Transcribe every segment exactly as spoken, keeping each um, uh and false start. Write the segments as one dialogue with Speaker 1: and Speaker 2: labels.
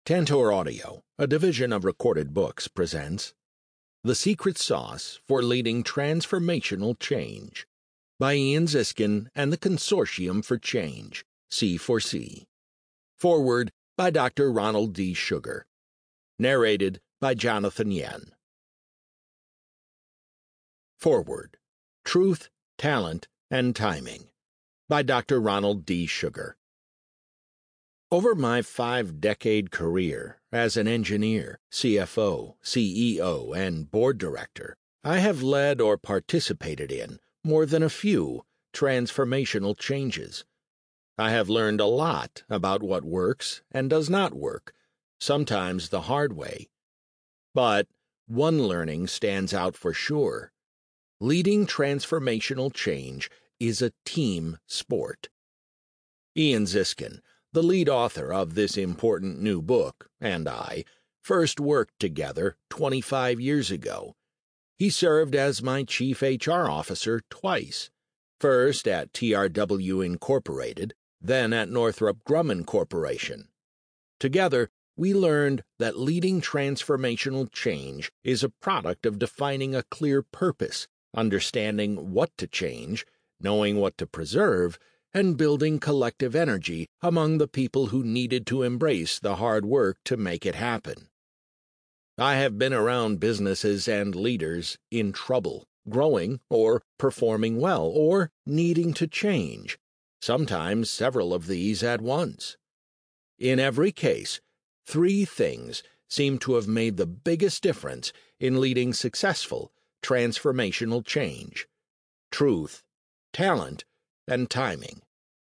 Speaker 1: Tantor Audio, a division of Recorded Books, presents The Secret Sauce for Leading Transformational Change by Ian Ziskin and the Consortium for Change, C four C. Foreword by Doctor Ronald D. Sugar. Narrated by Jonathan Yen. Foreword. Truth, Talent, and Timing by Doctor Ronald D. Sugar. Over my five-decade career as an engineer, C F O, C E O, and board director, I have led or participated in more than a few transformational changes. I have learned a lot about what works and does not work, sometimes the hard way. But one learning stands out for sure. Leading transformational change is a team sport. Ian Ziskin, the lead author of this important new book, and I, first worked together twenty-five years ago. He served as my chief H R officer twice, first at T R W Incorporated, then at Northrop Grumman Corporation. Together, we learned that leading transformational change is a product of defining a clear purpose, understanding what to change, knowing what to preserve, and building collective energy among the people who needed to embrace the hard work to make it happen. I have been around businesses and leaders in trouble, growing or performing well, or needing to change, sometimes several of these at once. In every case, three things seem to have made the biggest difference in leading successful transformational change: truth, talent, and timing.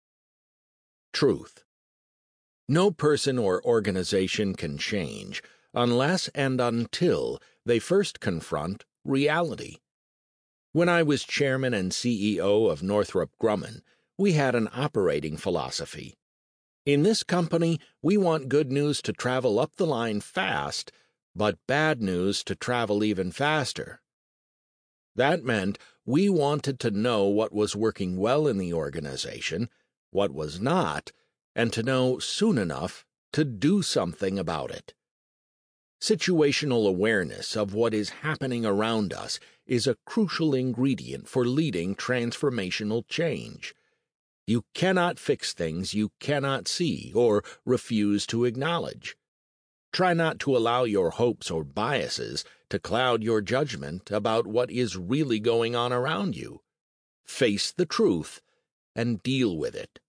Speaker 1: Truth. No person or organization can change unless and until they first confront reality. When I was chairman and C E O of Northrop Grumman, we had an operating philosophy. In this company, we want good news to travel up the line fast, but bad news to travel even faster. That meant we wanted to know what was working well in the organization, what was not, and to know soon enough to do something about it. Situational awareness of what is happening around us is a crucial ingredient for leading transformational change. You cannot fix things you cannot see or refuse to acknowledge. Try not to allow your hopes or biases to cloud your judgment about what is really going on around you. Face the truth and deal with it.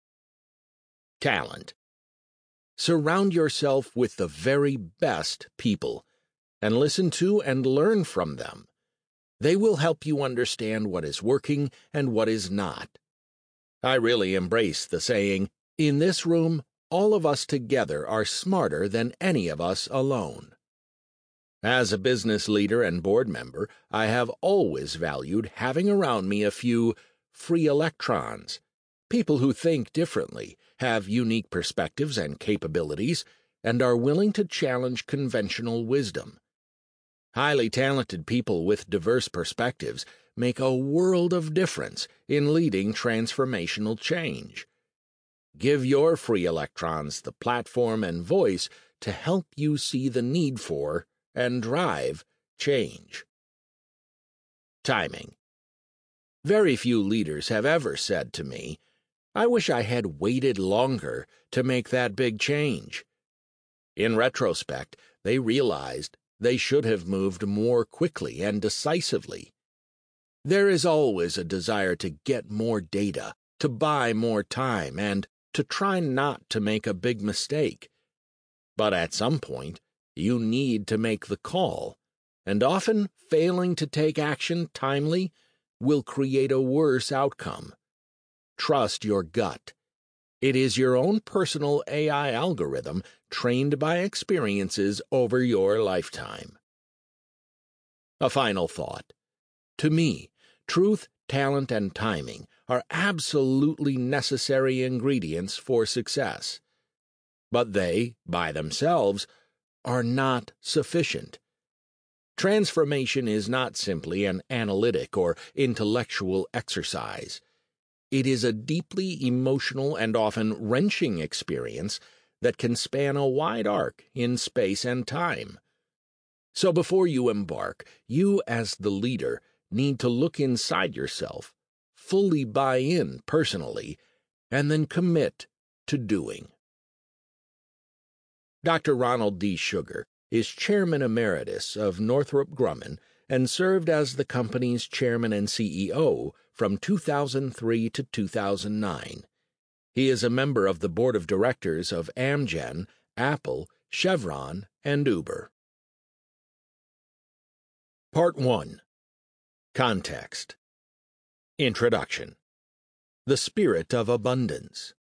Speaker 1: Talent. Surround yourself with the very best people, and listen to and learn from them. They will help you understand what is working and what is not. I really embrace the saying, "In this room, all of us together are smarter than any of us alone." As a business leader and board member, I have always valued having around me a few free electrons, people who think differently, have unique perspectives and capabilities, and are willing to challenge conventional wisdom. Highly talented people with diverse perspectives make a world of difference in leading transformational change. Give your free electrons the platform and voice to help you see the need for and drive change. Timing. Very few leaders have ever said to me, "I wish I had waited longer to make that big change." In retrospect, they realized they should have moved more quickly and decisively. There is always a desire to get more data, to buy more time, and to try not to make a big mistake. But at some point, you need to make the call, and often failing to take action timely will create a worse outcome. Trust your gut. It is your own personal A I algorithm trained by experiences over your lifetime. A final thought. To me, truth, talent, and timing are absolutely necessary ingredients for success. But they, by themselves, are not sufficient. Transformation is not simply an analytic or intellectual exercise. It is a deeply emotional and often wrenching experience that can span a wide arc in space and time. So before you embark, you as the leader need to look inside yourself, fully buy in personally, and then commit to doing. Doctor Ronald D. Sugar is Chairman Emeritus of Northrop Grumman and served as the company's chairman and C E O from two thousand three to two thousand nine. He is a member of the board of directors of Amgen, Apple, Chevron, and Uber. Part one. Context. Introduction. The Spirit of Abundance.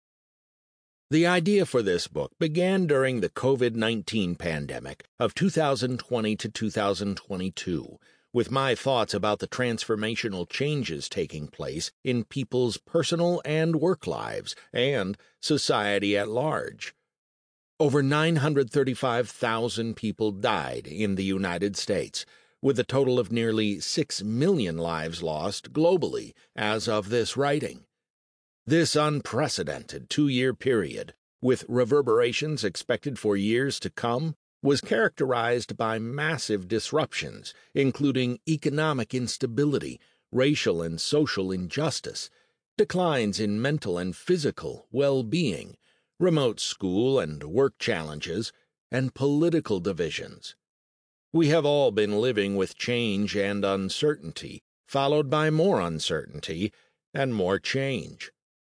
Speaker 1: The idea for this book began during the COVID nineteen pandemic of two thousand twenty to two thousand twenty-two, with my thoughts about the transformational changes taking place in people's personal and work lives and society at large. Over nine hundred thirty-five thousand people died in the United States, with a total of nearly six million lives lost globally as of this writing. This unprecedented two-year period, with reverberations expected for years to come, was characterized by massive disruptions, including economic instability, racial and social injustice, declines in mental and physical well-being, remote school and work challenges, and political divisions. We have all been living with change and uncertainty, followed by more uncertainty and more change.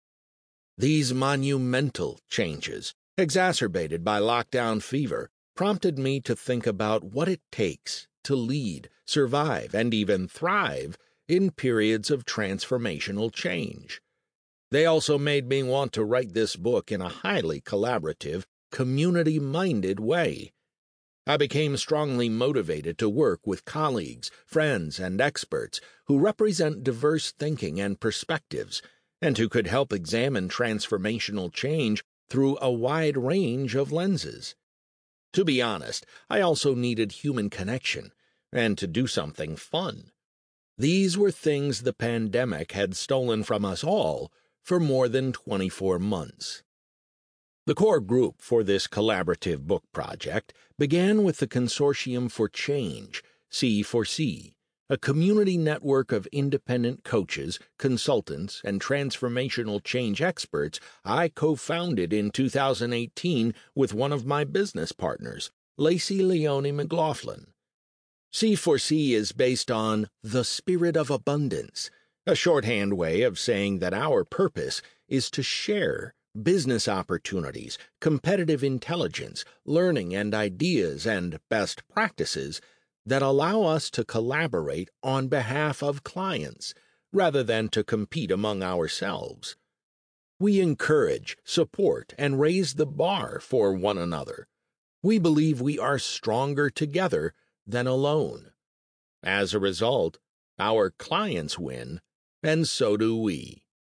Speaker 1: These monumental changes, exacerbated by lockdown fever, prompted me to think about what it takes to lead, survive, and even thrive in periods of transformational change. They also made me want to write this book in a highly collaborative, community-minded way. I became strongly motivated to work with colleagues, friends, and experts who represent diverse thinking and perspectives, and who could help examine transformational change through a wide range of lenses. To be honest, I also needed human connection, and to do something fun. These were things the pandemic had stolen from us all for more than twenty-four months. The core group for this collaborative book project began with the Consortium for Change, C four C, a community network of independent coaches, consultants, and transformational change experts I co-founded in two thousand eighteen with one of my business partners, Lacey Leone McLaughlin. C four C is based on the Spirit of Abundance, a shorthand way of saying that our purpose is to share business opportunities, competitive intelligence, learning and ideas, and best practices that allow us to collaborate on behalf of clients, rather than to compete among ourselves. We encourage, support, and raise the bar for one another. We believe we are stronger together than alone. As a result, our clients win, and so do we.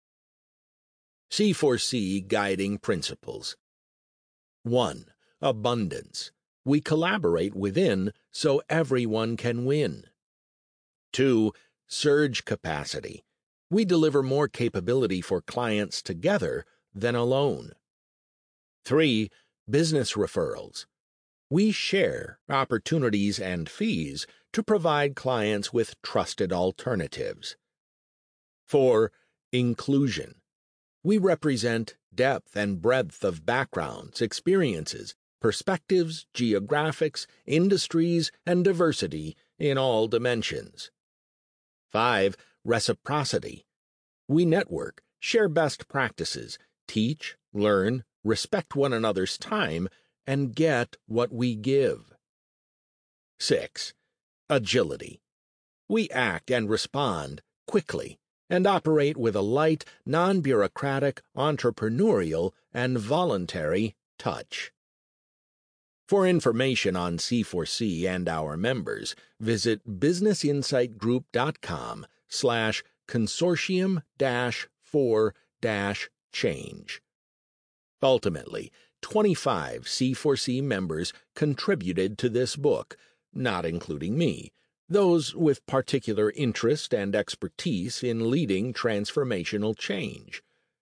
Speaker 1: C four C Guiding Principles. one. Abundance. We collaborate within so everyone can win. two. Surge capacity. We deliver more capability for clients together than alone. three. Business referrals. We share opportunities and fees to provide clients with trusted alternatives. four. Inclusion. We represent depth and breadth of backgrounds, experiences, perspectives, geographics, industries, and diversity in all dimensions. five. Reciprocity. We network, share best practices, teach, learn, respect one another's time, and get what we give. six. Agility. We act and respond quickly and operate with a light, non-bureaucratic, entrepreneurial, and voluntary touch. For information on C four C and our members, visit businessinsightgroup.com slash consortium dash four dash change. Ultimately, twenty-five C four C members contributed to this book, not including me, those with particular interest and expertise in leading transformational change.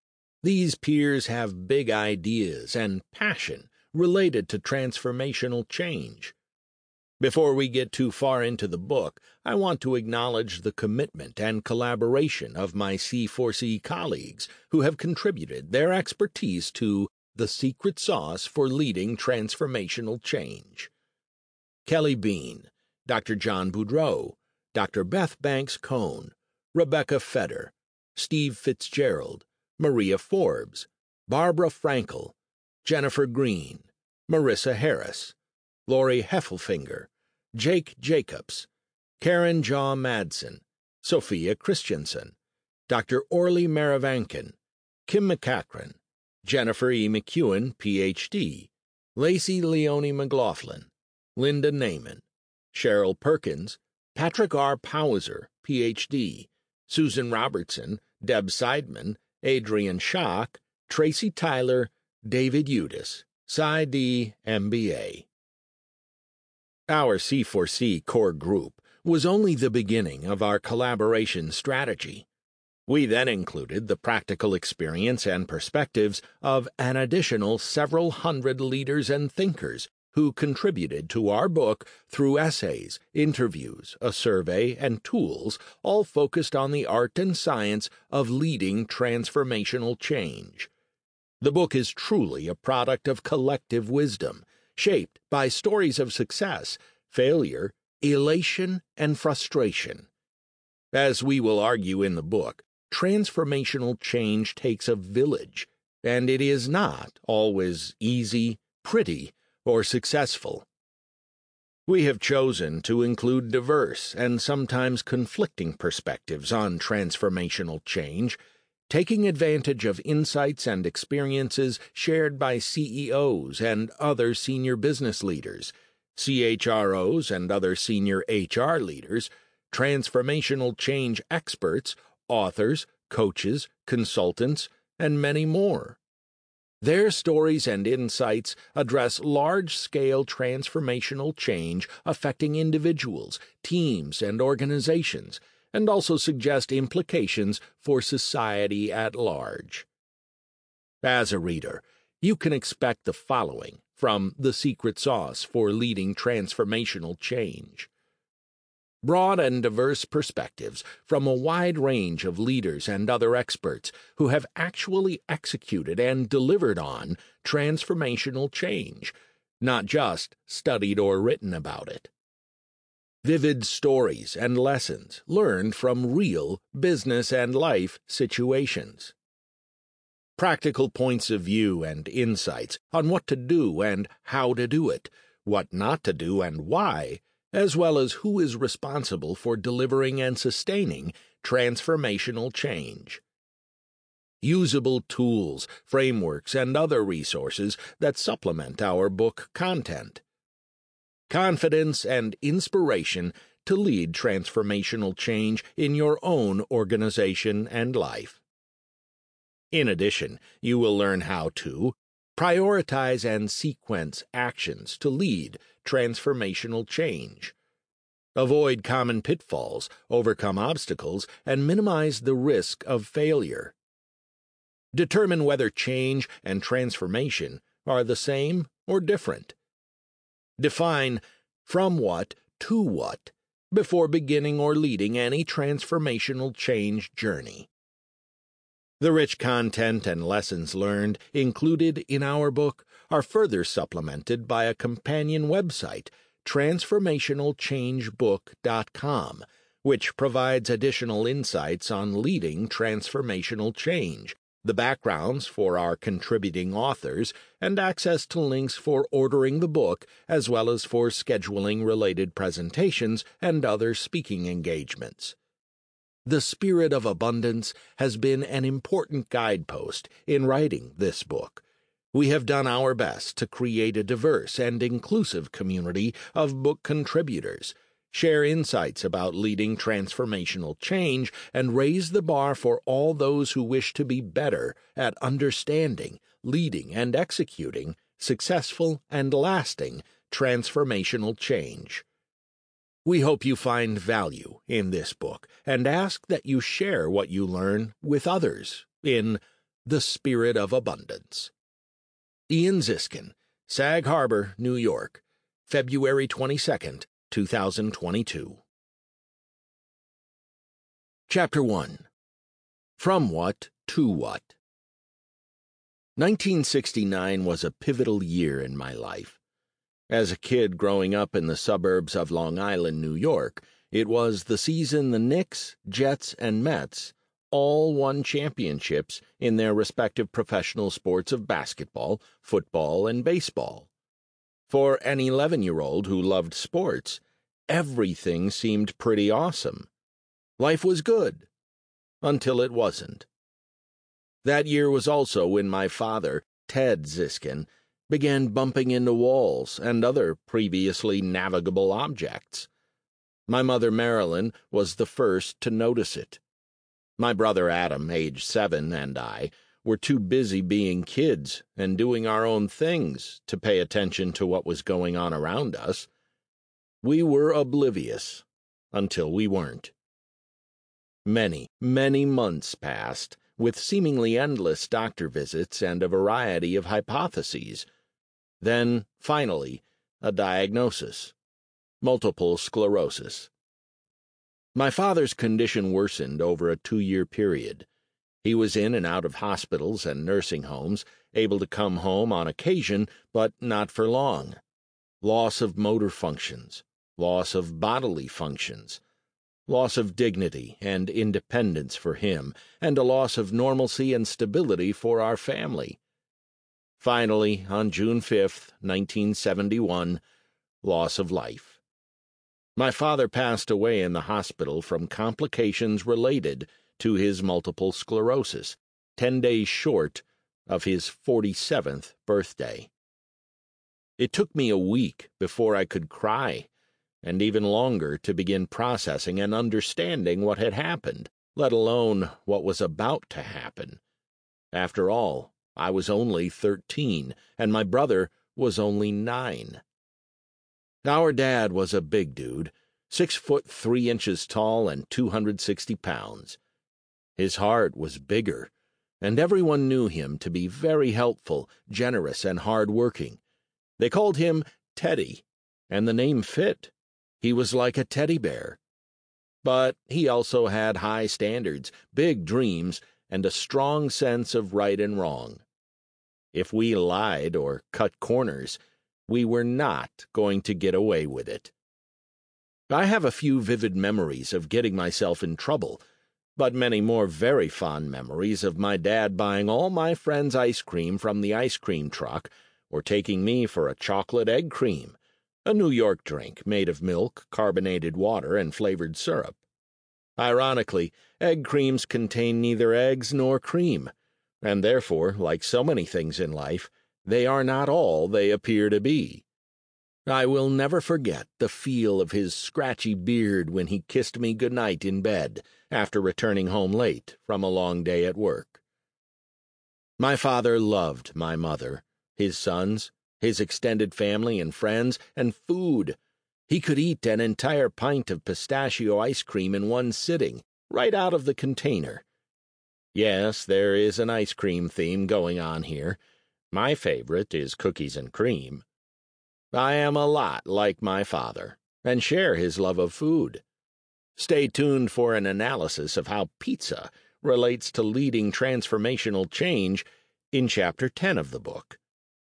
Speaker 1: These peers have big ideas and passion related to transformational change. Before we get too far into the book, I want to acknowledge the commitment and collaboration of my C four C colleagues who have contributed their expertise to The Secret Sauce for Leading Transformational Change. Kelly Bean, Doctor John Boudreau, Doctor Beth Banks Cohn, Rebecca Feder, Steve Fitzgerald, Maria Forbes, Barbara Frankel, Jennifer Green, Marissa Harris, Lori Heffelfinger, Jake Jacobs, Karen Jaw Madsen, Sophia Christensen, Doctor Orly Maravankin, Kim McCachran, Jennifer E. McEwen, P H D, Lacey Leone McLaughlin, Linda Naiman, Cheryl Perkins, Patrick R. Powser, P H D, Susan Robertson, Deb Seidman, Adrian Schock, Tracy Tyler, David Udis, Cy D, M B A. Our C four C core group was only the beginning of our collaboration strategy. We then included the practical experience and perspectives of an additional several hundred leaders and thinkers who contributed to our book through essays, interviews, a survey, and tools, all focused on the art and science of leading transformational change. The book is truly a product of collective wisdom, shaped by stories of success, failure, elation, and frustration. As we will argue in the book, transformational change takes a village, and it is not always easy, pretty, or successful. We have chosen to include diverse and sometimes conflicting perspectives on transformational change, taking advantage of insights and experiences shared by C E Os and other senior business leaders, C H R Os and other senior H R leaders, transformational change experts, authors, coaches, consultants, and many more. Their stories and insights address large-scale transformational change affecting individuals, teams, and organizations, and also suggest implications for society at large. As a reader, you can expect the following from The Secret Sauce for Leading Transformational Change. Broad and diverse perspectives from a wide range of leaders and other experts who have actually executed and delivered on transformational change, not just studied or written about it. Vivid stories and lessons learned from real business and life situations. Practical points of view and insights on what to do and how to do it, what not to do and why, as well as who is responsible for delivering and sustaining transformational change. Usable tools, frameworks, and other resources that supplement our book content. Confidence and inspiration to lead transformational change in your own organization and life. In addition, you will learn how to prioritize and sequence actions to lead transformational change, avoid common pitfalls, overcome obstacles, and minimize the risk of failure, determine whether change and transformation are the same or different, define from what to what before beginning or leading any transformational change journey. The rich content and lessons learned included in our book are further supplemented by a companion website, transformational change book dot com, which provides additional insights on leading transformational change, the backgrounds for our contributing authors, and access to links for ordering the book, as well as for scheduling related presentations and other speaking engagements. The spirit of abundance has been an important guidepost in writing this book. We have done our best to create a diverse and inclusive community of book contributors, share insights about leading transformational change, and raise the bar for all those who wish to be better at understanding, leading, and executing successful and lasting transformational change. We hope you find value in this book and ask that you share what you learn with others in The Spirit of Abundance. Ian Ziskin, Sag Harbor, New York, February twenty-second, two thousand twenty-two. Chapter one. From What to What. nineteen sixty-nine was a pivotal year in my life. As a kid growing up in the suburbs of Long Island, New York, it was the season the Knicks, Jets, and Mets all won championships in their respective professional sports of basketball, football, and baseball. For an eleven-year-old who loved sports, everything seemed pretty awesome. Life was good, until it wasn't. That year was also when my father, Ted Ziskin, began bumping into walls and other previously navigable objects. My mother, Marilyn, was the first to notice it. My brother Adam, age seven, and I were too busy being kids and doing our own things to pay attention to what was going on around us. We were oblivious until we weren't. Many, many months passed, with seemingly endless doctor visits and a variety of hypotheses. Then, finally, a diagnosis: multiple sclerosis. My father's condition worsened over a two-year period. He was in and out of hospitals and nursing homes, able to come home on occasion, but not for long. Loss of motor functions, loss of bodily functions, loss of dignity and independence for him, and a loss of normalcy and stability for our family. Finally, on June fifth, nineteen seventy-one, loss of life. My father passed away in the hospital from complications related to his multiple sclerosis, ten days short of his forty-seventh birthday. It took me a week before I could cry, and even longer to begin processing and understanding what had happened, let alone what was about to happen. After all, I was only thirteen, and my brother was only nine. Our dad was a big dude, six foot three inches tall and two hundred sixty pounds. His heart was bigger, and everyone knew him to be very helpful, generous, and hard-working. They called him Teddy, and the name fit. He was like a teddy bear. But he also had high standards, big dreams, and a strong sense of right and wrong. If we lied or cut corners, we were not going to get away with it. I have a few vivid memories of getting myself in trouble, but many more very fond memories of my dad buying all my friends ice cream from the ice cream truck, or taking me for a chocolate egg cream, a New York drink made of milk, carbonated water, and flavored syrup. Ironically, egg creams contain neither eggs nor cream, and therefore, like so many things in life, they are not all they appear to be. I will never forget the feel of his scratchy beard when he kissed me goodnight in bed after returning home late from a long day at work. My father loved my mother, his sons, his extended family and friends, and food. He could eat an entire pint of pistachio ice cream in one sitting, right out of the container. Yes, there is an ice cream theme going on here. My favorite is cookies and cream. I am a lot like my father, and share his love of food. Stay tuned for an analysis of how pizza relates to leading transformational change in Chapter ten of the book.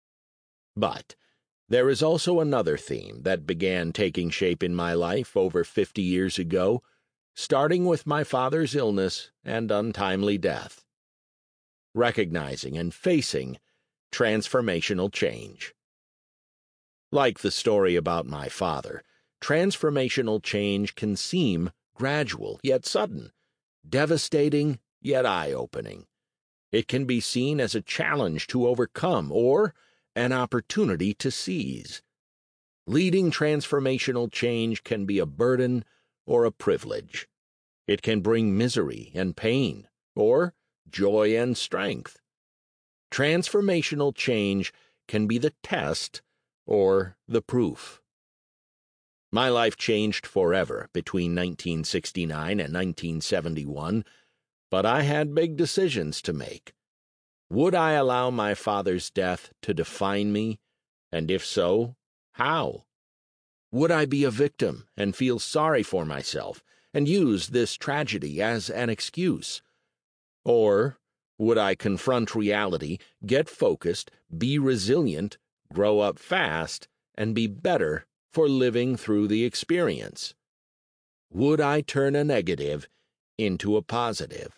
Speaker 1: But there is also another theme that began taking shape in my life over fifty years ago, starting with my father's illness and untimely death. Recognizing and facing transformational change. Like the story about my father, transformational change can seem gradual yet sudden, devastating yet eye-opening. It can be seen as a challenge to overcome or an opportunity to seize. Leading transformational change can be a burden or a privilege. It can bring misery and pain, or joy and strength. Transformational change can be the test or the proof. My life changed forever between nineteen sixty-nine and nineteen seventy-one, but I had big decisions to make. Would I allow my father's death to define me? And if so, how? Would I be a victim and feel sorry for myself and use this tragedy as an excuse? Or would I confront reality, get focused, be resilient, grow up fast, and be better for living through the experience? Would I turn a negative into a positive?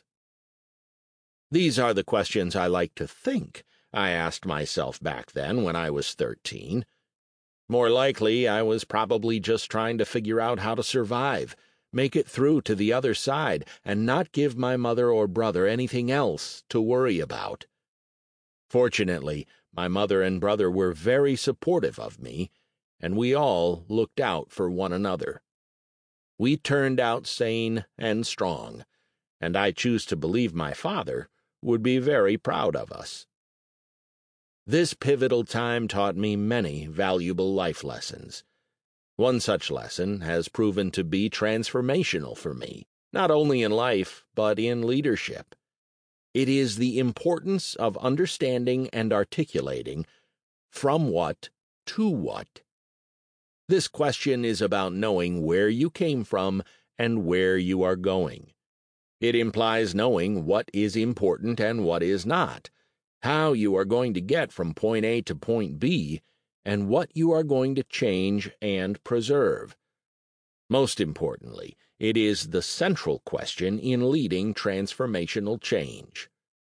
Speaker 1: These are the questions I like to think I asked myself back then when I was thirteen. More likely, I was probably just trying to figure out how to survive, make it through to the other side, and not give my mother or brother anything else to worry about. Fortunately, my mother and brother were very supportive of me, and we all looked out for one another. We turned out sane and strong, and I choose to believe my father would be very proud of us. This pivotal time taught me many valuable life lessons. One such lesson has proven to be transformational for me, not only in life, but in leadership. It is the importance of understanding and articulating from what to what. This question is about knowing where you came from and where you are going. It implies knowing what is important and what is not, how you are going to get from point A to point B, and what you are going to change and preserve. Most importantly, it is the central question in leading transformational change.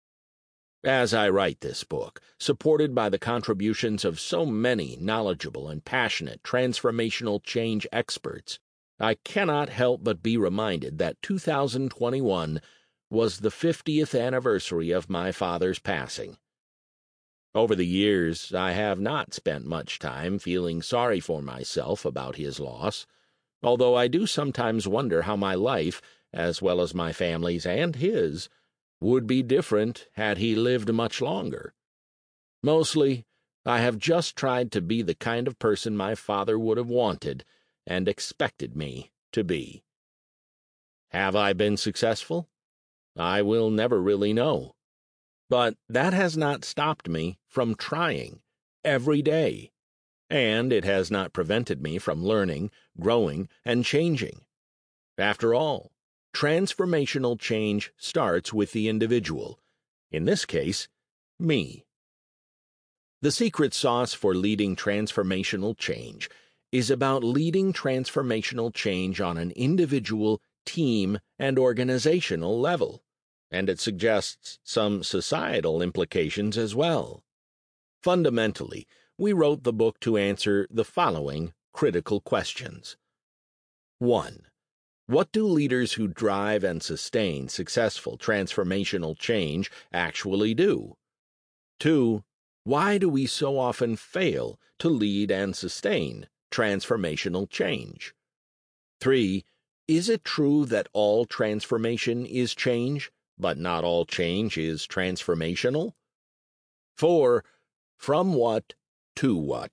Speaker 1: As I write this book, supported by the contributions of so many knowledgeable and passionate transformational change experts, I cannot help but be reminded that two thousand twenty-one was the fiftieth anniversary of my father's passing. Over the years, I have not spent much time feeling sorry for myself about his loss, although I do sometimes wonder how my life, as well as my family's and his, would be different had he lived much longer. Mostly, I have just tried to be the kind of person my father would have wanted and expected me to be. Have I been successful? I will never really know. But that has not stopped me from trying every day, and it has not prevented me from learning, growing, and changing. After all, transformational change starts with the individual, in this case, me. The secret sauce for leading transformational change is about leading transformational change on an individual, team, and organizational level, and it suggests some societal implications as well. Fundamentally, we wrote the book to answer the following critical questions. one. What do leaders who drive and sustain successful transformational change actually do? two. Why do we so often fail to lead and sustain transformational change? three. Is it true that all transformation is change, but not all change is transformational? four. From what to what?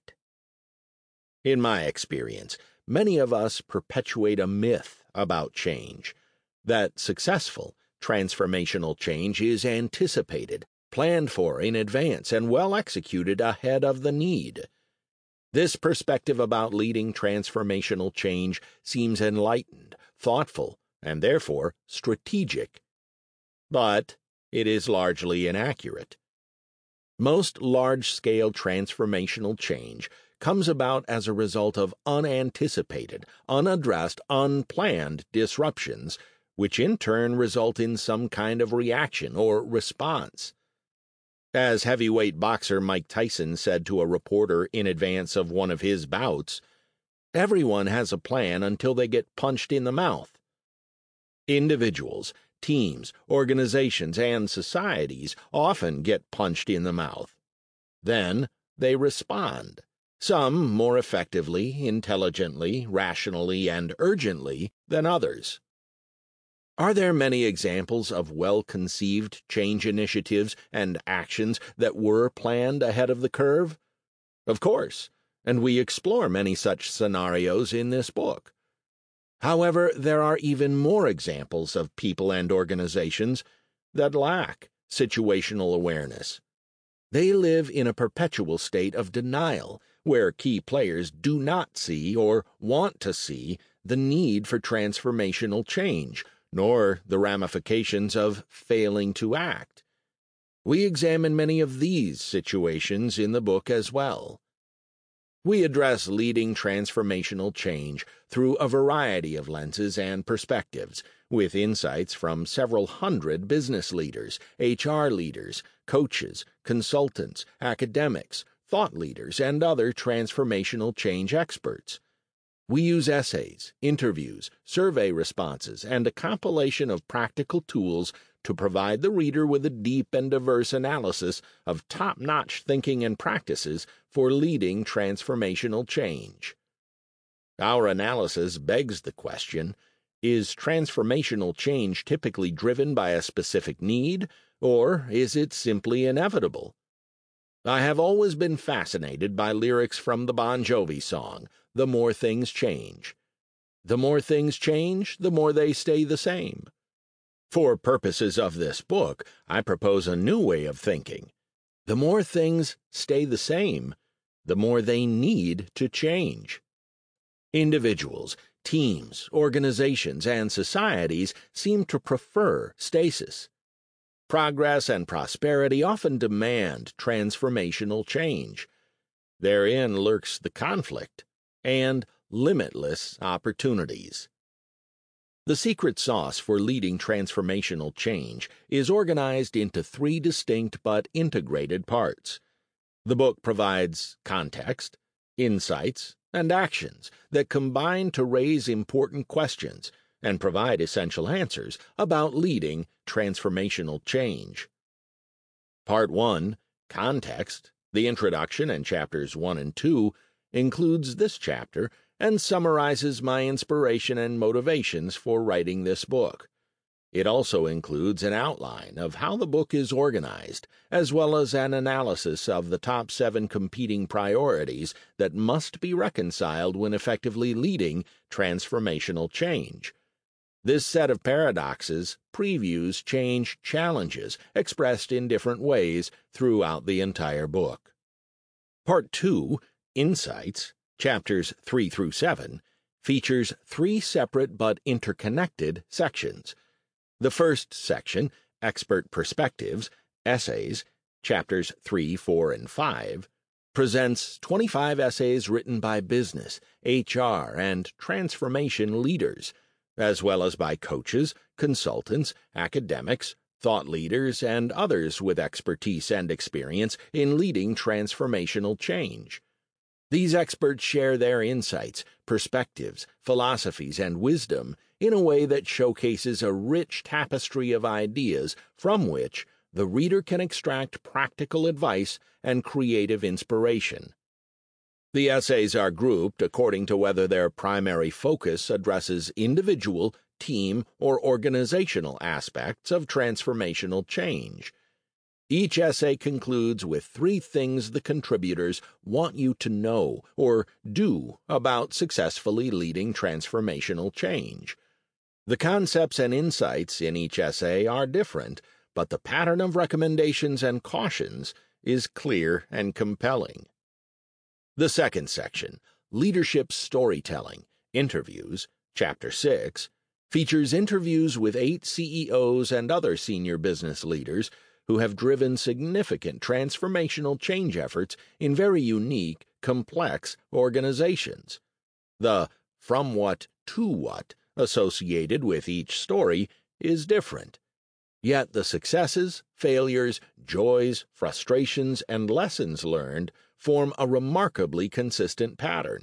Speaker 1: In my experience, many of us perpetuate a myth about change, that successful transformational change is anticipated, planned for in advance, and well executed ahead of the need. This perspective about leading transformational change seems enlightened, thoughtful, and therefore strategic. But it is largely inaccurate. Most large-scale transformational change comes about as a result of unanticipated, unaddressed, unplanned disruptions, which in turn result in some kind of reaction or response. As heavyweight boxer Mike Tyson said to a reporter in advance of one of his bouts, "Everyone has a plan until they get punched in the mouth." Individuals, teams, organizations, and societies often get punched in the mouth. Then they respond, some more effectively, intelligently, rationally, and urgently than others. Are there many examples of well-conceived change initiatives and actions that were planned ahead of the curve? Of course, and we explore many such scenarios in this book. However, there are even more examples of people and organizations that lack situational awareness. They live in a perpetual state of denial, where key players do not see or want to see the need for transformational change, nor the ramifications of failing to act. We examine many of these situations in the book as well. We address leading transformational change through a variety of lenses and perspectives, with insights from several hundred business leaders, H R leaders, coaches, consultants, academics, thought leaders, and other transformational change experts. We use essays, interviews, survey responses, and a compilation of practical tools to provide the reader with a deep and diverse analysis of top-notch thinking and practices for leading transformational change. Our analysis begs the question, is transformational change typically driven by a specific need, or is it simply inevitable? I have always been fascinated by lyrics from the Bon Jovi song, "The More Things Change." The more things change, the more they stay the same. For purposes of this book, I propose a new way of thinking. The more things stay the same, the more they need to change. Individuals, teams, organizations, and societies seem to prefer stasis. Progress and prosperity often demand transformational change. Therein lurks the conflict and limitless opportunities. The secret sauce for leading transformational change is organized into three distinct but integrated parts. The book provides context, insights, and actions that combine to raise important questions and provide essential answers about leading transformational change. Part one, Context, the introduction and chapters one and two, includes this chapter and summarizes my inspiration and motivations for writing this book. It also includes an outline of how the book is organized, as well as an analysis of the top seven competing priorities that must be reconciled when effectively leading transformational change. This set of paradoxes previews change challenges expressed in different ways throughout the entire book. Part two, Insights, chapters three through seven, features three separate but interconnected sections. The first section, Expert Perspectives, Essays, chapters three, four, and five, presents twenty-five essays written by business, H R, and transformation leaders, as well as by coaches, consultants, academics, thought leaders, and others with expertise and experience in leading transformational change. These experts share their insights, perspectives, philosophies, and wisdom in a way that showcases a rich tapestry of ideas from which the reader can extract practical advice and creative inspiration. The essays are grouped according to whether their primary focus addresses individual, team, or organizational aspects of transformational change. Each essay concludes with three things the contributors want you to know or do about successfully leading transformational change. The concepts and insights in each essay are different, but the pattern of recommendations and cautions is clear and compelling. The second section, Leadership Storytelling, Interviews, chapter six, features interviews with eight C E Os and other senior business leaders who have driven significant transformational change efforts in very unique, complex organizations. The from what to what associated with each story is different. Yet the successes, failures, joys, frustrations, and lessons learned form a remarkably consistent pattern.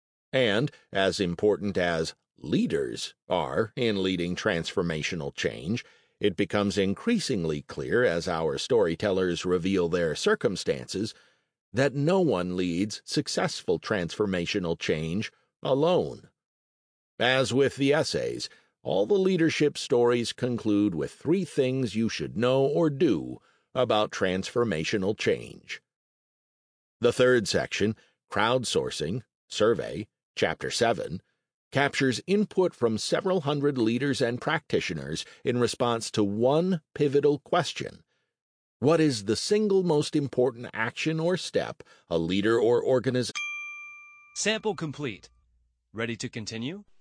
Speaker 1: And, as important as leaders are in leading transformational change, it becomes increasingly clear as our storytellers reveal their circumstances that no one leads successful transformational change alone. As with the essays, all the leadership stories conclude with three things you should know or do about transformational change. The third section, Crowdsourcing, Survey, chapter seven, captures input from several hundred leaders and practitioners in response to one pivotal question: What is the single most important action or step a leader or organization?
Speaker 2: Sample complete. Ready to continue?